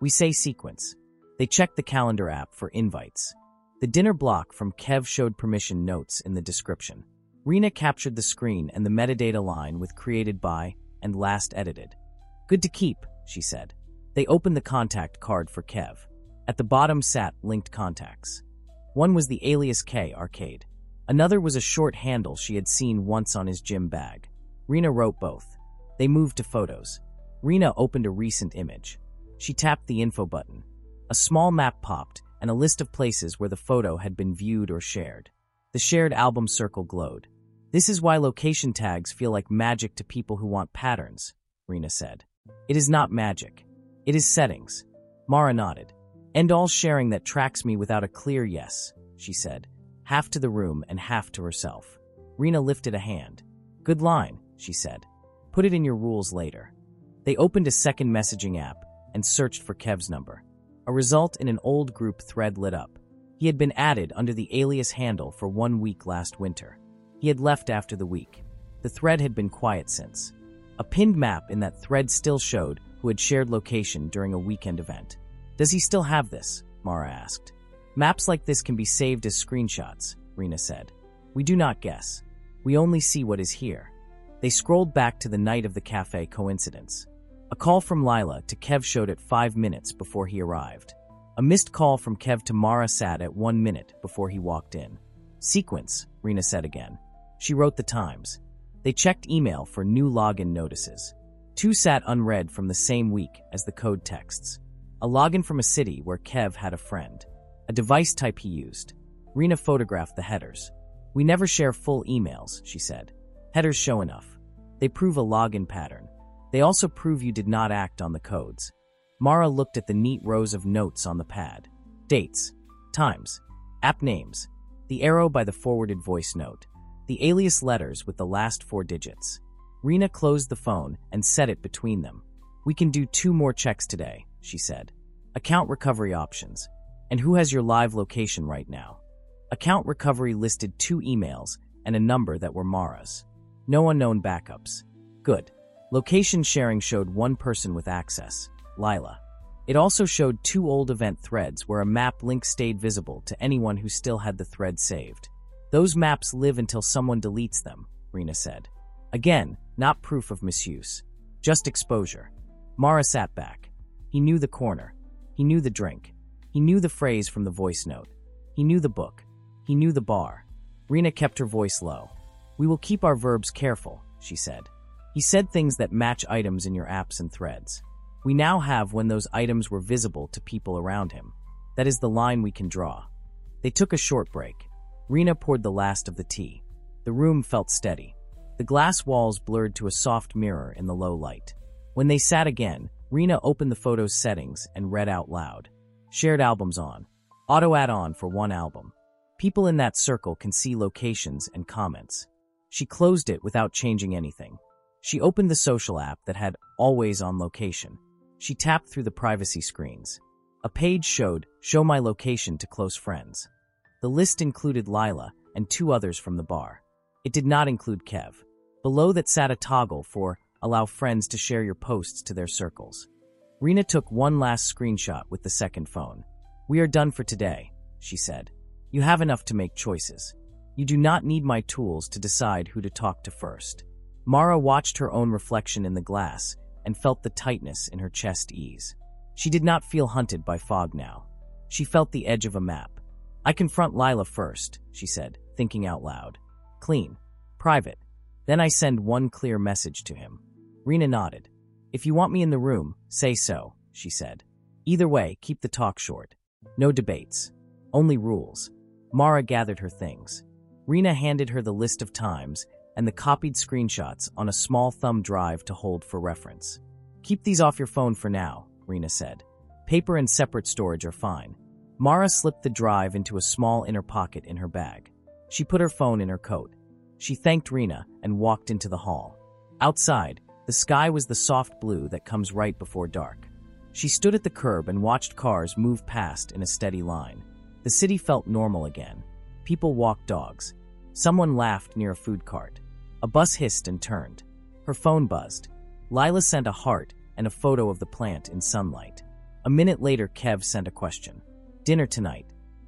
We say sequence. They checked the calendar app for invites. The dinner block from Kev showed permission notes in the description. Rena captured the screen and the metadata line with created by and last edited. Good to keep, she said. They opened the contact card for Kev. At the bottom sat linked contacts. One was the Alias K arcade. Another was a short handle she had seen once on his gym bag. Rena wrote both. They moved to photos. Rena opened a recent image. She tapped the info button. A small map popped and a list of places where the photo had been viewed or shared. The shared album circle glowed. This is why location tags feel like magic to people who want patterns, Rena said. It is not magic. It is settings. Mara nodded. End all sharing that tracks me without a clear yes, she said, half to the room and half to herself. Rena lifted a hand. Good line, she said. Put it in your rules later. They opened a second messaging app and searched for Kev's number. A result in an old group thread lit up. He had been added under the alias handle for 1 week last winter. He had left after the week. The thread had been quiet since. A pinned map in that thread still showed who had shared location during a weekend event. Does he still have this? Mara asked. Maps like this can be saved as screenshots, Rena said. We do not guess. We only see what is here. They scrolled back to the night of the cafe coincidence. A call from Lila to Kev showed at 5 minutes before he arrived. A missed call from Kev to Mara sat at 1 minute before he walked in. Sequence, Rena said again. She wrote the times. They checked email for new login notices. 2 sat unread from the same week as the code texts. A login from a city where Kev had a friend. A device type he used. Rena photographed the headers. We never share full emails, she said. Headers show enough. They prove a login pattern. They also prove you did not act on the codes. Mara looked at the neat rows of notes on the pad. Dates. Times. App names. The arrow by the forwarded voice note. The alias letters with the last 4 digits. Rena closed the phone and set it between them. We can do 2 more checks today, she said. Account recovery options. And who has your live location right now? Account recovery listed 2 emails and a number that were Mara's. No unknown backups. Good. Location sharing showed 1 person with access, Lila. It also showed 2 old event threads where a map link stayed visible to anyone who still had the thread saved. Those maps live until someone deletes them, Rena said. Again, not proof of misuse. Just exposure. Mara sat back. He knew the corner. He knew the drink. He knew the phrase from the voice note. He knew the book. He knew the bar. Rena kept her voice low. We will keep our verbs careful, she said. He said things that match items in your apps and threads. We now have when those items were visible to people around him. That is the line we can draw. They took a short break. Rena poured the last of the tea. The room felt steady. The glass walls blurred to a soft mirror in the low light. When they sat again, Rena opened the photos settings and read out loud. Shared albums on. Auto add-on for 1 album. People in that circle can see locations and comments. She closed it without changing anything. She opened the social app that had always on location. She tapped through the privacy screens. A page showed show my location to close friends. The list included Lila and 2 others from the bar. It did not include Kev. Below that sat a toggle for allow friends to share your posts to their circles. Rena took 1 last screenshot with the second phone. We are done for today, she said. You have enough to make choices. You do not need my tools to decide who to talk to first. Mara watched her own reflection in the glass and felt the tightness in her chest ease. She did not feel hunted by fog now. She felt the edge of a map. I confront Lila first, she said, thinking out loud. Clean. Private. Then I send 1 clear message to him. Rena nodded. If you want me in the room, say so, she said. Either way, keep the talk short. No debates. Only rules. Mara gathered her things. Rena handed her the list of times and the copied screenshots on a small thumb drive to hold for reference. Keep these off your phone for now, Rena said. Paper and separate storage are fine. Mara slipped the drive into a small inner pocket in her bag. She put her phone in her coat. She thanked Rena and walked into the hall. Outside, the sky was the soft blue that comes right before dark. She stood at the curb and watched cars move past in a steady line. The city felt normal again. People walked dogs. Someone laughed near a food cart. A bus hissed and turned. Her phone buzzed. Lila sent a heart and a photo of the plant in sunlight. A minute later, Kev sent a question. Dinner tonight.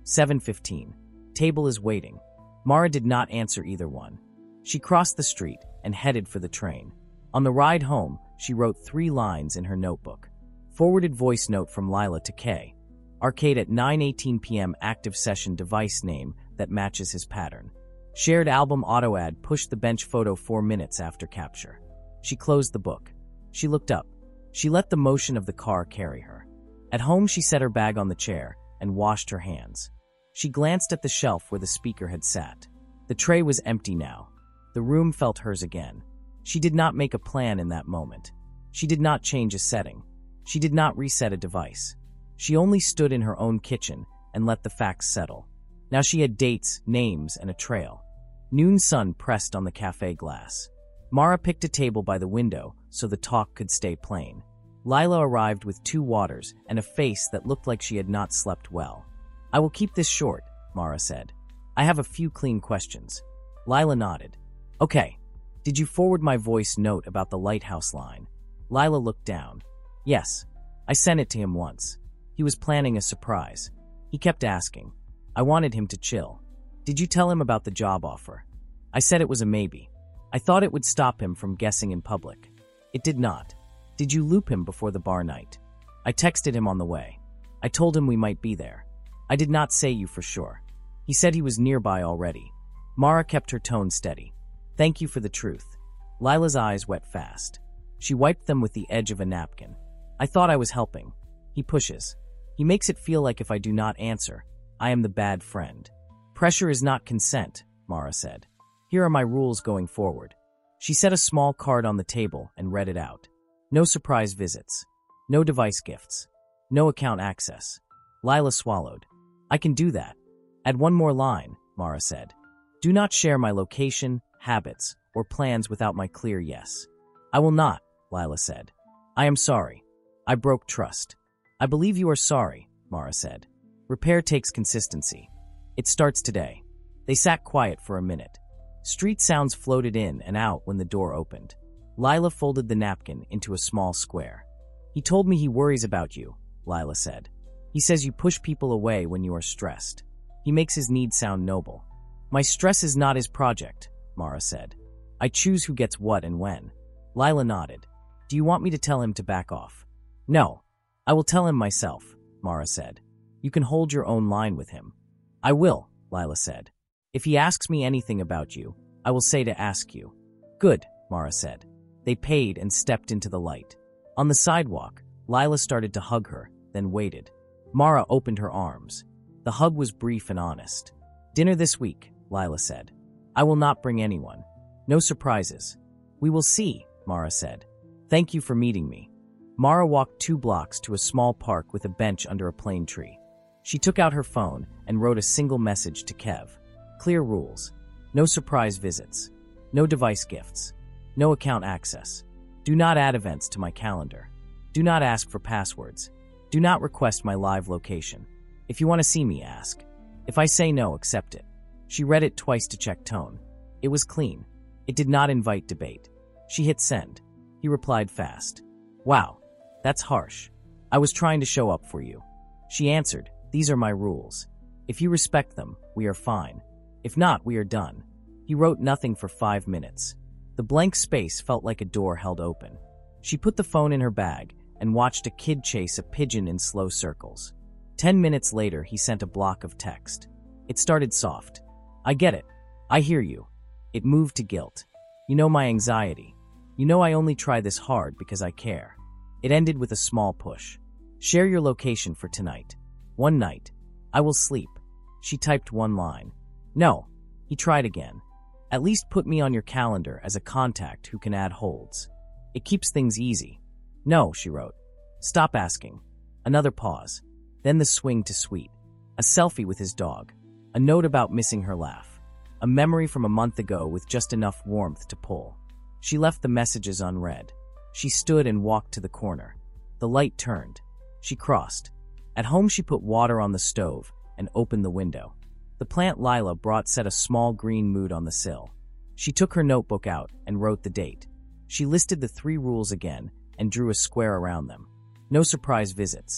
7:15. Table is waiting. Mara did not answer either one. She crossed the street and headed for the train. On the ride home, she wrote 3 lines in her notebook. Forwarded voice note from Lila to Kay. Arcade at 9:18 p.m. active session device name that matches his pattern. Shared album auto ad pushed the bench photo 4 minutes after capture. She closed the book. She looked up. She let the motion of the car carry her. At home, she set her bag on the chair and washed her hands. She glanced at the shelf where the speaker had sat. The tray was empty now. The room felt hers again. She did not make a plan in that moment. She did not change a setting. She did not reset a device. She only stood in her own kitchen and let the facts settle. Now she had dates, names, and a trail. Noon sun pressed on the cafe glass. Mara picked a table by the window so the talk could stay plain. Lila arrived with 2 waters and a face that looked like she had not slept well. I will keep this short, Mara said. I have a few clean questions. Lila nodded. Okay. Did you forward my voice note about the lighthouse line? Lila looked down. Yes. I sent it to him once. He was planning a surprise. He kept asking. I wanted him to chill. Did you tell him about the job offer? I said it was a maybe. I thought it would stop him from guessing in public. It did not. Did you loop him before the bar night? I texted him on the way. I told him we might be there. I did not say you for sure. He said he was nearby already. Mara kept her tone steady. Thank you for the truth. Lila's eyes wet fast. She wiped them with the edge of a napkin. I thought I was helping. He pushes. He makes it feel like if I do not answer, I am the bad friend. Pressure is not consent, Mara said. Here are my rules going forward. She set a small card on the table and read it out. No surprise visits. No device gifts. No account access. Lila swallowed. I can do that. Add one more line, Mara said. Do not share my location, habits, or plans without my clear yes. I will not, Lila said. I am sorry. I broke trust. I believe you are sorry, Mara said. Repair takes consistency. It starts today. They sat quiet for a minute. Street sounds floated in and out when the door opened. Lila folded the napkin into a small square. He told me he worries about you, Lila said. He says you push people away when you are stressed. He makes his needs sound noble. My stress is not his project, Mara said. I choose who gets what and when. Lila nodded. Do you want me to tell him to back off? No. I will tell him myself, Mara said. You can hold your own line with him. I will, Lila said. If he asks me anything about you, I will say to ask you. Good, Mara said. They paid and stepped into the light. On the sidewalk, Lila started to hug her, then waited. Mara opened her arms. The hug was brief and honest. Dinner this week, Lila said. I will not bring anyone. No surprises. We will see, Mara said. Thank you for meeting me. Mara walked 2 blocks to a small park with a bench under a plane tree. She took out her phone and wrote a single message to Kev. Clear rules. No surprise visits. No device gifts. No account access. Do not add events to my calendar. Do not ask for passwords. Do not request my live location. If you want to see me, ask. If I say no, accept it. She read it twice to check tone. It was clean. It did not invite debate. She hit send. He replied fast. Wow, that's harsh. I was trying to show up for you. She answered, these are my rules. If you respect them, we are fine. If not, we are done. He wrote nothing for 5 minutes. The blank space felt like a door held open. She put the phone in her bag and watched a kid chase a pigeon in slow circles. 10 minutes later, he sent a block of text. It started soft. I get it. I hear you. It moved to guilt. You know my anxiety. You know I only try this hard because I care. It ended with a small push. Share your location for tonight. One night. I will sleep. She typed 1 line. No. He tried again. At least put me on your calendar as a contact who can add holds. It keeps things easy. No, she wrote. Stop asking. Another pause. Then the swing to sweet. A selfie with his dog. A note about missing her laugh. A memory from a month ago with just enough warmth to pull. She left the messages unread. She stood and walked to the corner. The light turned. She crossed. At home, she put water on the stove and opened the window. The plant Lila brought set a small green mood on the sill. She took her notebook out and wrote the date. She listed the 3 rules again and drew a square around them. No surprise visits.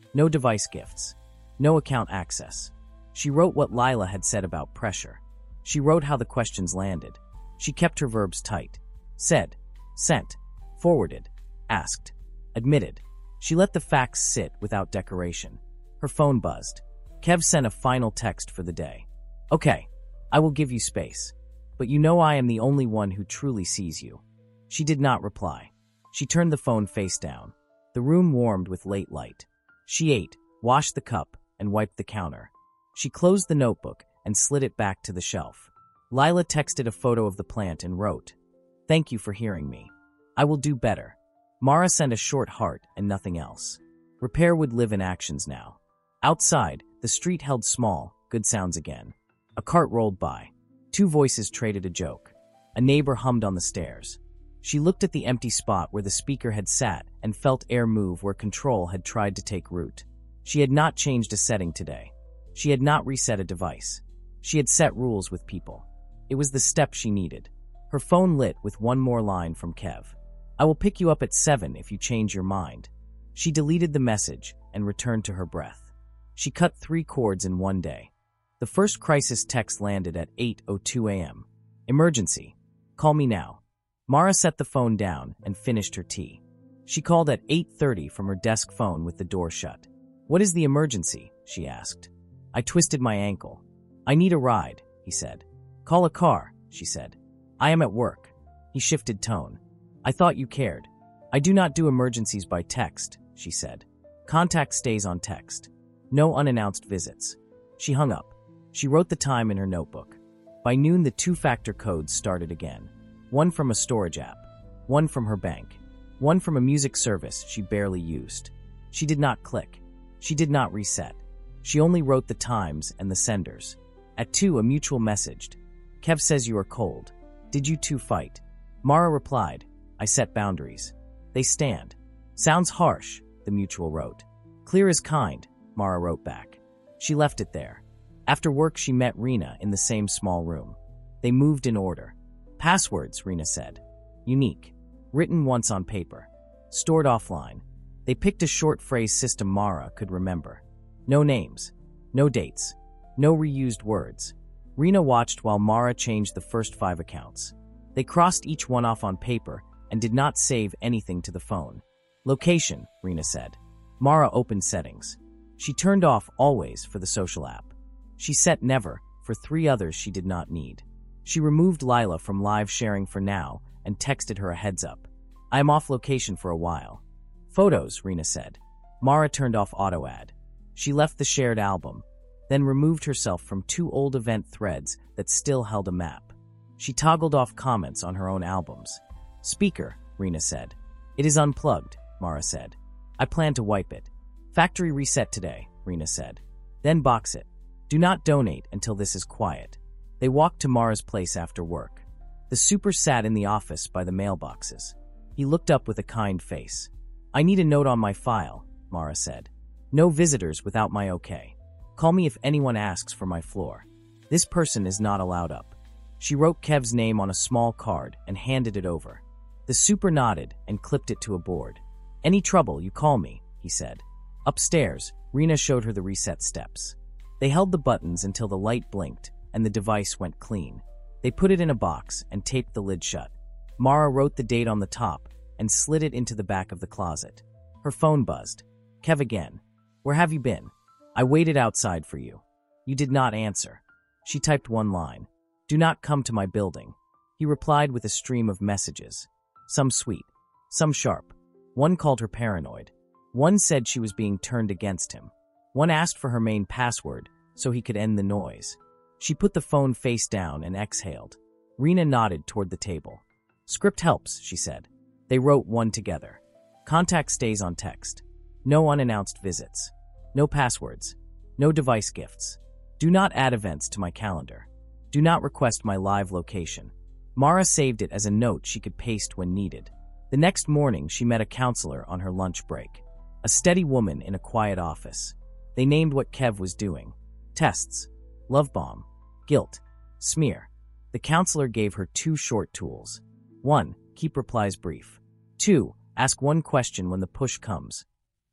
No device gifts. No account access. She wrote what Lila had said about pressure. She wrote how the questions landed. She kept her verbs tight. Said, sent, forwarded, asked, admitted. She let the facts sit without decoration. Her phone buzzed. Kev sent a final text for the day. Okay, I will give you space. But you know I am the only one who truly sees you. She did not reply. She turned the phone face down. The room warmed with late light. She ate, washed the cup, and wiped the counter. She closed the notebook and slid it back to the shelf. Lila texted a photo of the plant and wrote, "Thank you for hearing me. I will do better." Mara sent a short heart and nothing else. Repair would live in actions now. Outside, the street held small, good sounds again. A cart rolled by. Two voices traded a joke. A neighbor hummed on the stairs. She looked at the empty spot where the speaker had sat and felt air move where control had tried to take root. She had not changed a setting today. She had not reset a device. She had set rules with people. It was the step she needed. Her phone lit with one more line from Kev. "I will pick you up at 7 if you change your mind." She deleted the message and returned to her breath. She cut 3 cords in one day. The first crisis text landed at 8:02 a.m. Emergency. Call me now. Mara set the phone down and finished her tea. She called at 8:30 from her desk phone with the door shut. "What is the emergency?" she asked. "I twisted my ankle." "I need a ride," he said. "Call a car," she said. "I am at work." He shifted tone. "I thought you cared." "I do not do emergencies by text," she said. "Contact stays on text. No unannounced visits." She hung up. She wrote the time in her notebook. By noon, the 2-factor codes started again. One from a storage app, one from her bank, one from a music service she barely used. She did not click. She did not reset. She only wrote the times and the senders. At 2, a mutual messaged. "Kev says you are cold. Did you two fight?" Mara replied, "I set boundaries. They stand." "Sounds harsh," the mutual wrote. "Clear as kind," Mara wrote back. She left it there. After work, she met Rena in the same small room. They moved in order. "Passwords," Rena said. "Unique. Written once on paper. Stored offline." They picked a short phrase system Mara could remember. No names. No dates. No reused words. Rena watched while Mara changed the first 5 accounts. They crossed each one off on paper and did not save anything to the phone. "Location," Rena said. Mara opened settings. She turned off always for the social app. She set never for 3 others she did not need. She removed Lila from live sharing for now and texted her a heads up. "I am off location for a while." "Photos," Rena said. Mara turned off auto ad. She left the shared album, then removed herself from 2 old event threads that still held a map. She toggled off comments on her own albums. "Speaker," Rena said. "It is unplugged," Mara said. "I plan to wipe it." "Factory reset today," Rena said. "Then box it. Do not donate until this is quiet." They walked to Mara's place after work. The super sat in the office by the mailboxes. He looked up with a kind face. "I need a note on my file," Mara said. "No visitors without my okay. Call me if anyone asks for my floor. This person is not allowed up." She wrote Kev's name on a small card and handed it over. The super nodded and clipped it to a board. "Any trouble, you call me," he said. Upstairs, Rena showed her the reset steps. They held the buttons until the light blinked and the device went clean. They put it in a box and taped the lid shut. Mara wrote the date on the top and slid it into the back of the closet. Her phone buzzed. "Kev again. Where have you been? I waited outside for you. You did not answer." She typed one line. "Do not come to my building." He replied with a stream of messages. Some sweet, some sharp. One called her paranoid. One said she was being turned against him. One asked for her main password so he could end the noise. She put the phone face down and exhaled. Rena nodded toward the table. "Script helps," she said. They wrote one together. "Contact stays on text. No unannounced visits. No passwords. No device gifts. Do not add events to my calendar. Do not request my live location." Mara saved it as a note she could paste when needed. The next morning, she met a counselor on her lunch break. A steady woman in a quiet office. They named what Kev was doing. Tests. Love bomb. Guilt. Smear. The counselor gave her 2 short tools. 1. Keep replies brief. 2. Ask one question when the push comes.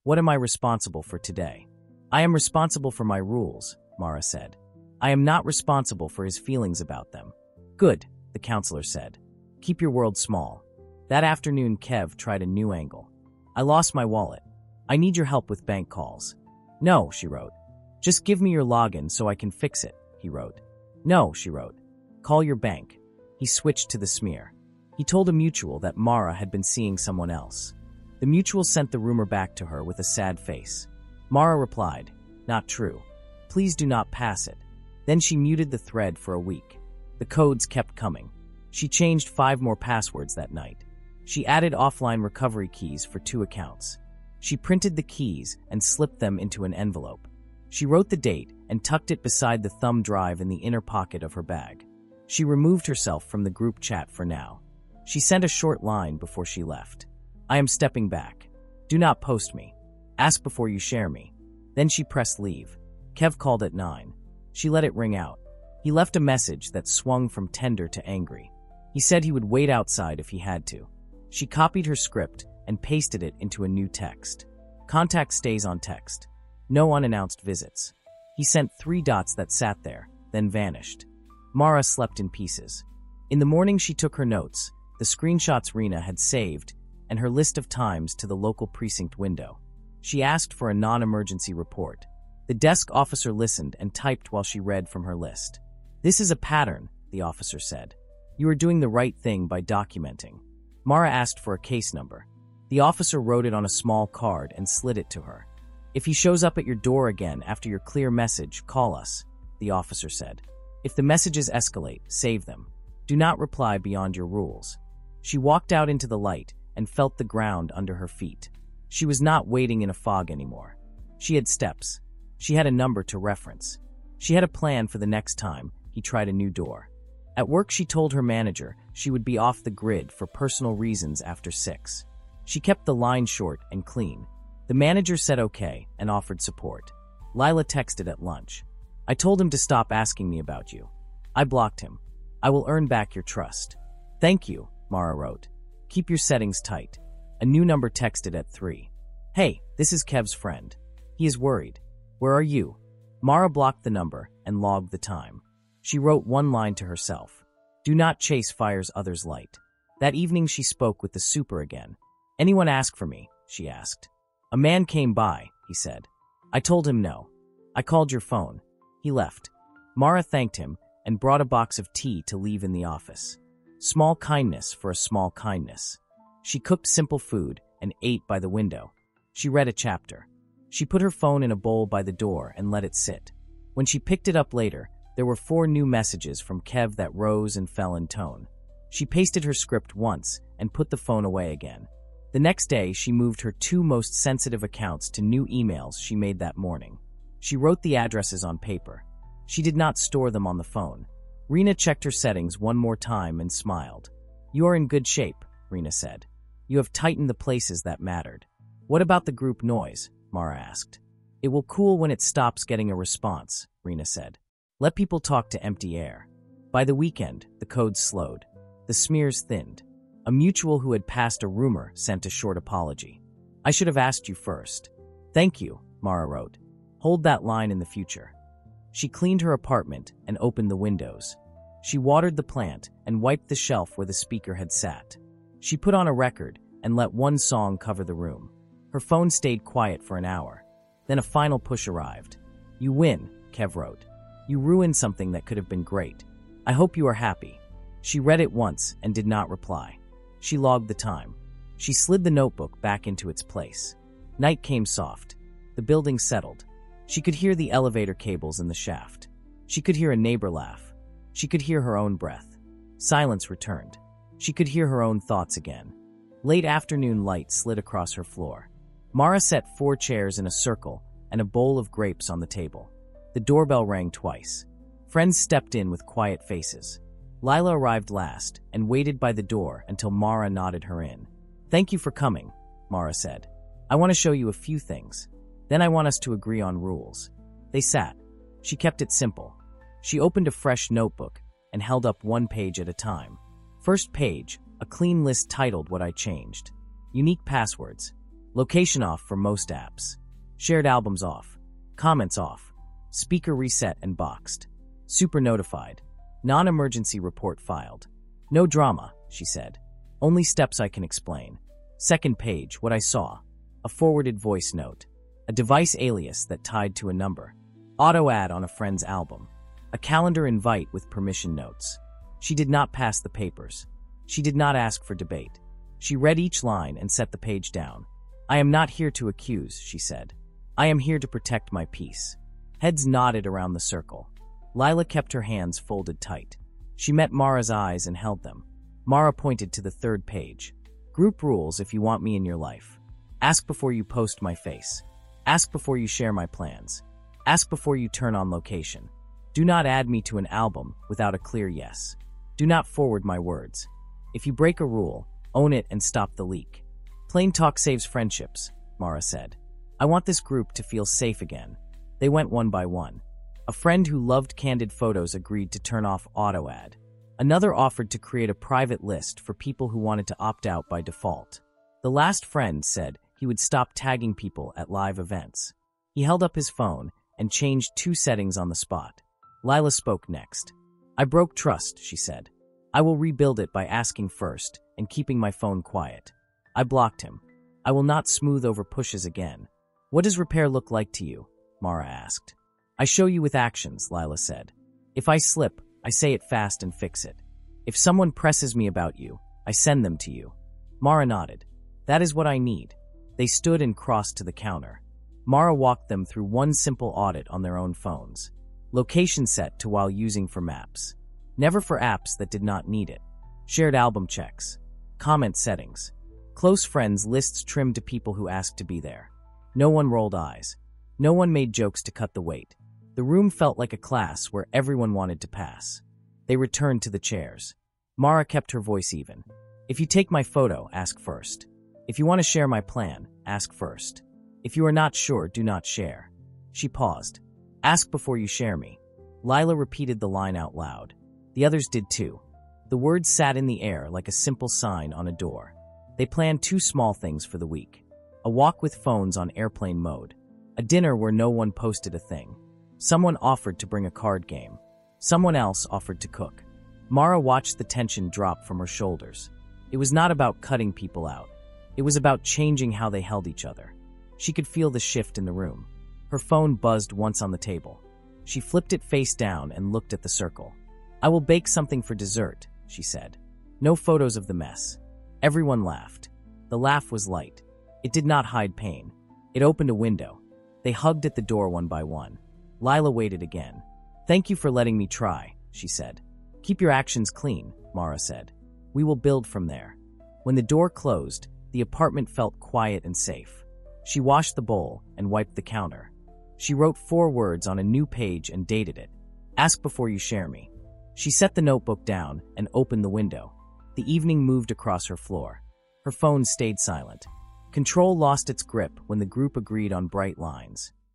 What am I responsible for today? I am responsible for my rules, Mara said. I am not responsible for his feelings about them. Good, the counselor said. Keep your world small. That afternoon, Kev tried a new angle. I lost my wallet. I need your help with bank calls. No, she wrote. Just give me your login so I can fix it, he wrote. No, she wrote. Call your bank. He switched to the smear. He told a mutual that Mara had been seeing someone else. The mutual sent the rumor back to her with a sad face. Mara replied, not true. Please do not pass it. Then she muted the thread for a week. The codes kept coming. She changed 5 more passwords that night. She added offline recovery keys for 2 accounts. She printed the keys and slipped them into an envelope. She wrote the date and tucked it beside the thumb drive in the inner pocket of her bag. She removed herself from the group chat for now. She sent a short line before she left. I am stepping back. Do not post me. Ask before you share me. Then she pressed leave. Kev called at 9. She let it ring out. He left a message that swung from tender to angry. He said he would wait outside if he had to. She copied her script and pasted it into a new text. Contact stays on text. No unannounced visits. He sent 3 dots that sat there, then vanished. Mara slept in pieces. In the morning she took her notes, the screenshots Rena had saved, and her list of times to the local precinct window. She asked for a non-emergency report. The desk officer listened and typed while she read from her list. This is a pattern, the officer said. You are doing the right thing by documenting. Mara asked for a case number. The officer wrote it on a small card and slid it to her. If he shows up at your door again after your clear message, call us, the officer said. If the messages escalate, save them. Do not reply beyond your rules. She walked out into the light and felt the ground under her feet. She was not waiting in a fog anymore. She had steps. She had a number to reference. She had a plan for the next time he tried a new door. At work, she told her manager she would be off the grid for personal reasons after 6. She kept the line short and clean. The manager said okay and offered support. Lila texted at lunch. I told him to stop asking me about you. I blocked him. I will earn back your trust. Thank you, Mara wrote. Keep your settings tight. A new number texted at 3. Hey, this is Kev's friend. He is worried. Where are you? Mara blocked the number and logged the time. She wrote one line to herself. Do not chase fires others light. That evening she spoke with the super again. Anyone ask for me? She asked. A man came by, he said. I told him no. I called your phone. He left. Mara thanked him and brought a box of tea to leave in the office. Small kindness for a small kindness. She cooked simple food and ate by the window. She read a chapter. She put her phone in a bowl by the door and let it sit. When she picked it up later, there were 4 new messages from Kev that rose and fell in tone. She pasted her script once and put the phone away again. The next day, she moved her 2 most sensitive accounts to new emails she made that morning. She wrote the addresses on paper. She did not store them on the phone. Rena checked her settings one more time and smiled. You are in good shape, Rena said. You have tightened the places that mattered. What about the group noise? Mara asked. It will cool when it stops getting a response, Rena said. Let people talk to empty air. By the weekend, the codes slowed. The smears thinned. A mutual who had passed a rumor sent a short apology. I should have asked you first. Thank you, Mara wrote. Hold that line in the future. She cleaned her apartment and opened the windows. She watered the plant and wiped the shelf where the speaker had sat. She put on a record and let one song cover the room. Her phone stayed quiet for an hour. Then a final push arrived. You win, Kev wrote. You ruined something that could have been great. I hope you are happy. She read it once and did not reply. She logged the time. She slid the notebook back into its place. Night came soft. The building settled. She could hear the elevator cables in the shaft. She could hear a neighbor laugh. She could hear her own breath. Silence returned. She could hear her own thoughts again. Late afternoon light slid across her floor. Mara set 4 chairs in a circle and a bowl of grapes on the table. The doorbell rang twice. Friends stepped in with quiet faces. Lila arrived last and waited by the door until Mara nodded her in. Thank you for coming, Mara said. I want to show you a few things. Then I want us to agree on rules. They sat. She kept it simple. She opened a fresh notebook and held up 1 page at a time. First page, a clean list titled What I Changed. Unique passwords. Location off for most apps. Shared albums off. Comments off. Speaker reset and boxed. Super notified. Non-emergency report filed. No drama, she said. Only steps I can explain. Second page, what I saw. A forwarded voice note. A device alias that tied to a number. Auto ad on a friend's album. A calendar invite with permission notes. She did not pass the papers. She did not ask for debate. She read each line and set the page down. I am not here to accuse, she said. I am here to protect my peace. Heads nodded around the circle. Lila kept her hands folded tight. She met Mara's eyes and held them. Mara pointed to the third page. Group rules if you want me in your life. Ask before you post my face. Ask before you share my plans. Ask before you turn on location. Do not add me to an album without a clear yes. Do not forward my words. If you break a rule, own it and stop the leak. Plain talk saves friendships, Mara said. I want this group to feel safe again. They went one by one. A friend who loved candid photos agreed to turn off auto ad. Another offered to create a private list for people who wanted to opt out by default. The last friend said he would stop tagging people at live events. He held up his phone and changed 2 settings on the spot. Lila spoke next. I broke trust, she said. I will rebuild it by asking first and keeping my phone quiet. I blocked him. I will not smooth over pushes again. What does repair look like to you? Mara asked. I show you with actions, Lila said. If I slip, I say it fast and fix it. If someone presses me about you, I send them to you. Mara nodded. That is what I need. They stood and crossed to the counter. Mara walked them through one simple audit on their own phones. Location set to while using for maps. Never for apps that did not need it. Shared album checks. Comment settings. Close friends lists trimmed to people who asked to be there. No one rolled eyes. No one made jokes to cut the weight. The room felt like a class where everyone wanted to pass. They returned to the chairs. Mara kept her voice even. If you take my photo, ask first. If you want to share my plan, ask first. If you are not sure, do not share. She paused. Ask before you share me. Lila repeated the line out loud. The others did too. The words sat in the air like a simple sign on a door. They planned 2 small things for the week. A walk with phones on airplane mode. A dinner where no one posted a thing. Someone offered to bring a card game. Someone else offered to cook. Mara watched the tension drop from her shoulders. It was not about cutting people out. It was about changing how they held each other. She could feel the shift in the room. Her phone buzzed once on the table. She flipped it face down and looked at the circle. I will bake something for dessert, she said. No photos of the mess. Everyone laughed. The laugh was light. It did not hide pain. It opened a window. They hugged at the door one by one. Lila waited again. Thank you for letting me try, she said. Keep your actions clean, Mara said. We will build from there. When the door closed, the apartment felt quiet and safe. She washed the bowl and wiped the counter. She wrote 4 words on a new page and dated it. Ask before you share me. She set the notebook down and opened the window. The evening moved across her floor. Her phone stayed silent. Control lost its grip when the group agreed on bright lines.